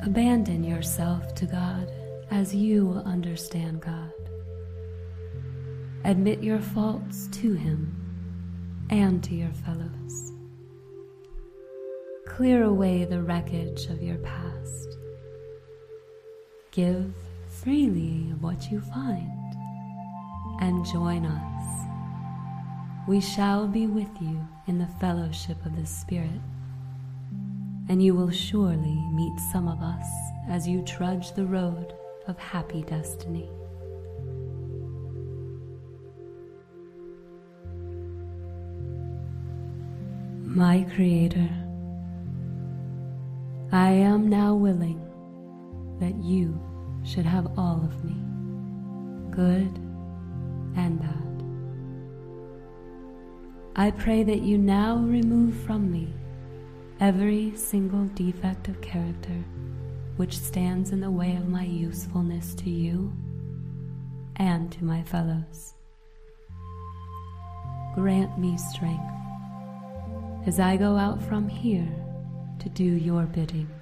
Abandon yourself to God as you understand God. Admit your faults to Him and to your fellows. Clear away the wreckage of your past. Give freely of what you find, and join us. We shall be with you in the fellowship of the Spirit, and you will surely meet some of us as you trudge the road of happy destiny. My Creator, I am now willing that you should have all of me, good and bad. I pray that you now remove from me every single defect of character which stands in the way of my usefulness to you and to my fellows. Grant me strength as I go out from here to do your bidding.